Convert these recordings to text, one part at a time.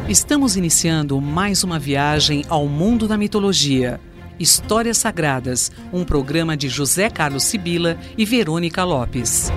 Estamos iniciando mais uma viagem ao mundo da mitologia. Histórias Sagradas, um programa de José Carlos Sibila e Verônica Lopes.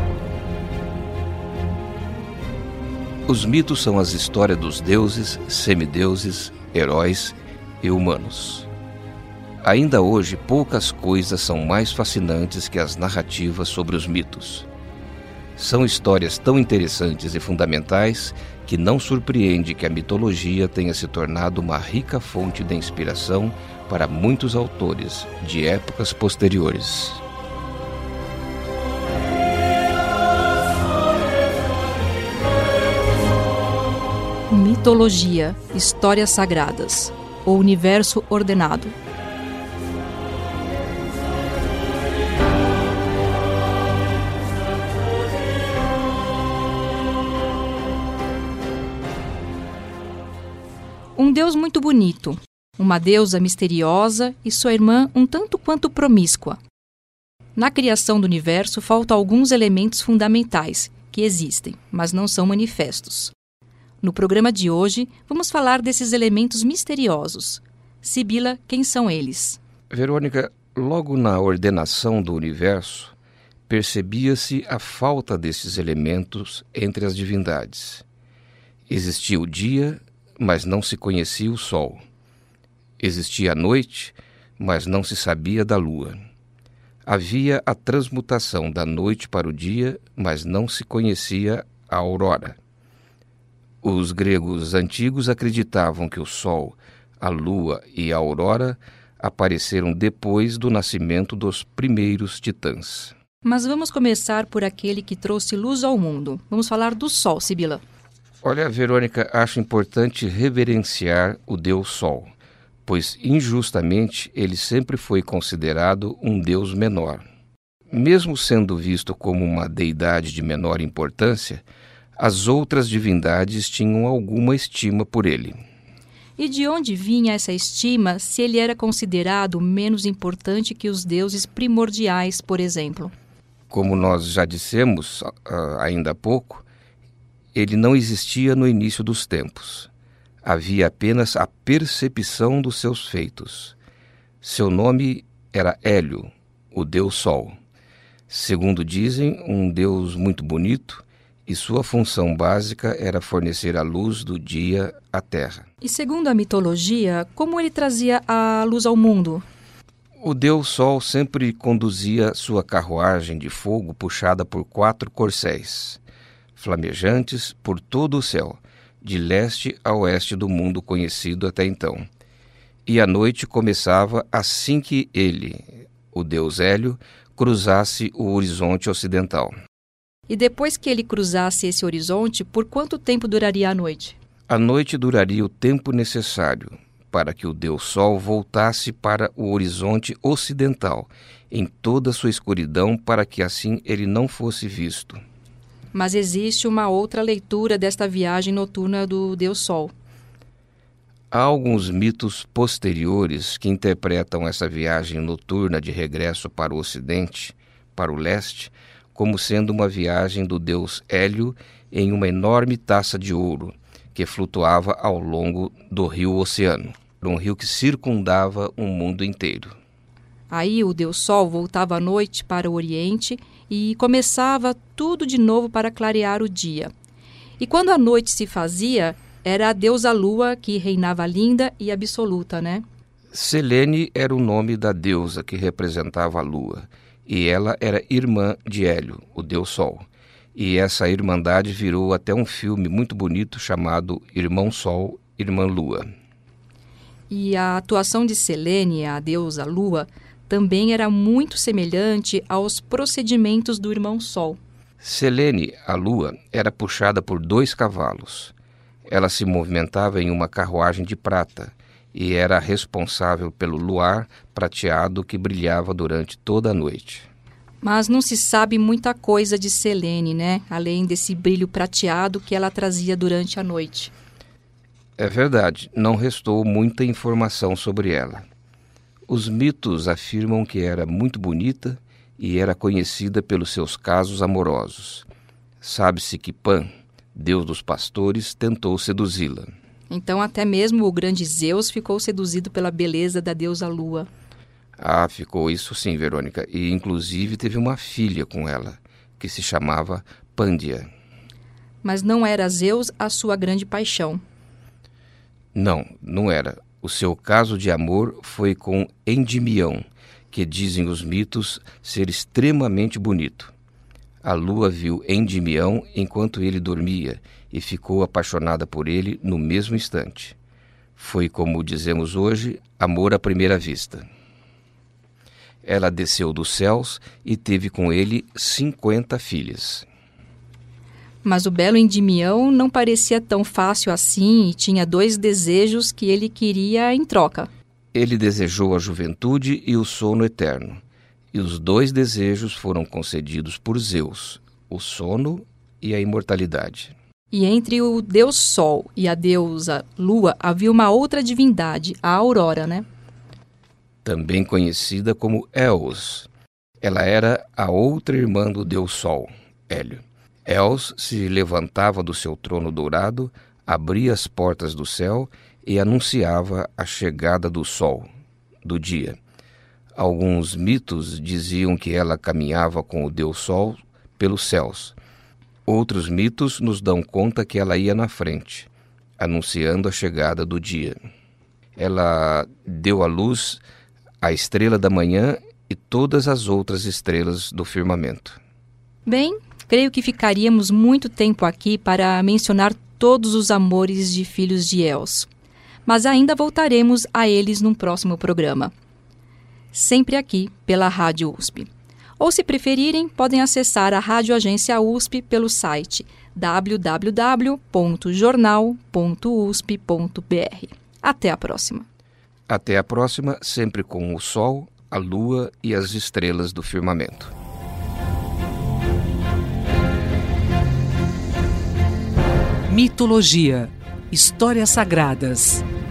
Os mitos são as histórias dos deuses, semideuses, heróis e humanos. Ainda hoje, poucas coisas são mais fascinantes que as narrativas sobre os mitos. São histórias tão interessantes e fundamentais que não surpreende que a mitologia tenha se tornado uma rica fonte de inspiração para muitos autores de épocas posteriores. Mitologia, histórias sagradas, o universo ordenado. Um deus muito bonito, uma deusa misteriosa e sua irmã um tanto quanto promíscua. Na criação do universo faltam alguns elementos fundamentais que existem, mas não são manifestos. No programa de hoje, vamos falar desses elementos misteriosos. Sibila, quem são eles? Verônica, logo na ordenação do universo, percebia-se a falta desses elementos entre as divindades. Existia o dia, mas não se conhecia o sol. Existia a noite, mas não se sabia da lua. Havia a transmutação da noite para o dia, mas não se conhecia a aurora. Os gregos antigos acreditavam que o sol, a lua e a aurora apareceram depois do nascimento dos primeiros titãs. Mas vamos começar por aquele que trouxe luz ao mundo. Vamos falar do sol, Sibila. Olha, Verônica, acho importante reverenciar o Deus Sol, pois injustamente ele sempre foi considerado um deus menor. Mesmo sendo visto como uma deidade de menor importância, as outras divindades tinham alguma estima por ele. E de onde vinha essa estima se ele era considerado menos importante que os deuses primordiais, por exemplo? Como nós já dissemos ainda há pouco, ele não existia no início dos tempos. Havia apenas a percepção dos seus feitos. Seu nome era Hélio, o Deus Sol. Segundo dizem, um Deus muito bonito, e sua função básica era fornecer a luz do dia à Terra. E segundo a mitologia, como ele trazia a luz ao mundo? O Deus Sol sempre conduzia sua carruagem de fogo puxada por 4 corcéis, flamejantes por todo o céu, de leste a oeste do mundo conhecido até então. E a noite começava assim que ele, o deus Hélio, cruzasse o horizonte ocidental. E depois que ele cruzasse esse horizonte, por quanto tempo duraria a noite? A noite duraria o tempo necessário para que o Deus Sol voltasse para o horizonte ocidental, em toda a sua escuridão, para que assim ele não fosse visto. Mas existe uma outra leitura desta viagem noturna do Deus Sol. Há alguns mitos posteriores que interpretam essa viagem noturna de regresso para o ocidente, para o leste, como sendo uma viagem do deus Hélio em uma enorme taça de ouro que flutuava ao longo do rio Oceano, um rio que circundava o mundo inteiro. Aí o Deus Sol voltava à noite para o Oriente e começava tudo de novo para clarear o dia. E quando a noite se fazia, era a deusa Lua que reinava linda e absoluta, né? Selene era o nome da deusa que representava a Lua, e ela era irmã de Hélio, o Deus Sol. E essa irmandade virou até um filme muito bonito chamado Irmão Sol, Irmã Lua. E a atuação de Selene, a deusa Lua, também era muito semelhante aos procedimentos do Irmão Sol. Selene, a Lua, era puxada por 2 cavalos. Ela se movimentava em uma carruagem de prata e era responsável pelo luar prateado que brilhava durante toda a noite. Mas não se sabe muita coisa de Selene, né? Além desse brilho prateado que ela trazia durante a noite. É verdade, não restou muita informação sobre ela. Os mitos afirmam que era muito bonita e era conhecida pelos seus casos amorosos. Sabe-se que Pan, deus dos pastores, tentou seduzi-la. Então até mesmo o grande Zeus ficou seduzido pela beleza da deusa Lua. Ah, ficou isso sim, Verônica. E inclusive teve uma filha com ela, que se chamava Pândia. Mas não era Zeus a sua grande paixão. Não era. O seu caso de amor foi com Endimião, que dizem os mitos ser extremamente bonito. A lua viu Endimião enquanto ele dormia e ficou apaixonada por ele no mesmo instante. Foi, como dizemos hoje, amor à primeira vista. Ela desceu dos céus e teve com ele 50 filhas. Mas o belo Endimião não parecia tão fácil assim e tinha 2 desejos que ele queria em troca. Ele desejou a juventude e o sono eterno. E os 2 desejos foram concedidos por Zeus, o sono e a imortalidade. E entre o deus Sol e a deusa Lua havia uma outra divindade, a Aurora, né? Também conhecida como Eos. Ela era a outra irmã do deus Sol, Hélio. Eos se levantava do seu trono dourado, abria as portas do céu e anunciava a chegada do sol, do dia. Alguns mitos diziam que ela caminhava com o deus Sol pelos céus. Outros mitos nos dão conta que ela ia na frente, anunciando a chegada do dia. Ela deu à luz a estrela da manhã e todas as outras estrelas do firmamento. Bem, creio que ficaríamos muito tempo aqui para mencionar todos os amores de filhos de Eos. Mas ainda voltaremos a eles num próximo programa. Sempre aqui pela Rádio USP. Ou, se preferirem, podem acessar a Rádio Agência USP pelo site www.jornal.usp.br. Até a próxima. Até a próxima, sempre com o sol, a lua e as estrelas do firmamento. Mitologia, histórias sagradas.